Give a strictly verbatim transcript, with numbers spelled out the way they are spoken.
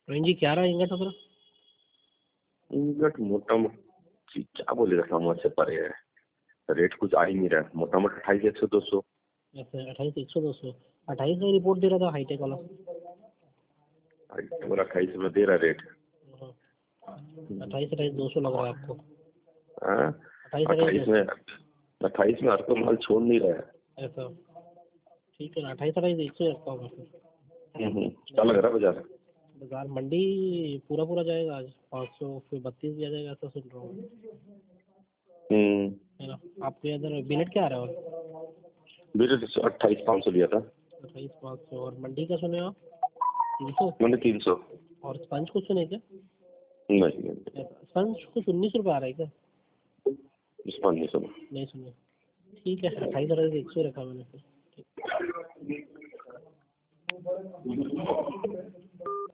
Renzi क्या रहा ingot वगैरह? इंगट मोटा मोटी क्या बोलेगा, समझ से परे है। रेट कुछ आ ही नहीं रहा है। मोटा मोटा अट्ठाईस एक सौ दो सौ ऐसे अट्ठाईस एक सौ दो सौ अट्ठाईस का रिपोर्ट दे रहा था हाईटेक वाला। और अट्ठाईस में दे रहा रेट। अट्ठाईस अट्ठाईस दो सौ लग रहा है आपको? हाँ, अट्ठाईस अट्ठाईस अट्ठाईस में अट्ठाईस में हर को माल छोड़ नहीं रहा है। ऐसा ठीक है ना, अट्ठाईस अट्ठाईस एक सौ रखता हूँ फिर। क्या लग रहा है बाजार? बाजार मंडी पूरा पूरा जाएगा आज, पाँच सौ फिर बत्तीस दिया जाएगा, ऐसा सुन रहा हूँ है ना। आपके इधर बिलेट क्या आ रहा है? मेरे अट्ठाईस पाँच सौ लिया था। अट्ठाईस पाँच सौ और मंडी का सुने आप? तीन सौ मैंने तीन सौ। और स्पंज कुछ सुने क्या? नहीं, स्पंज कुछ उन्नीस रुपये आ रहा है क्या? स्पंज नहीं सुना। नहीं सुने। ठीक है, अट्ठाईस अट्ठाईस एक सौ रखा मैंने फिर।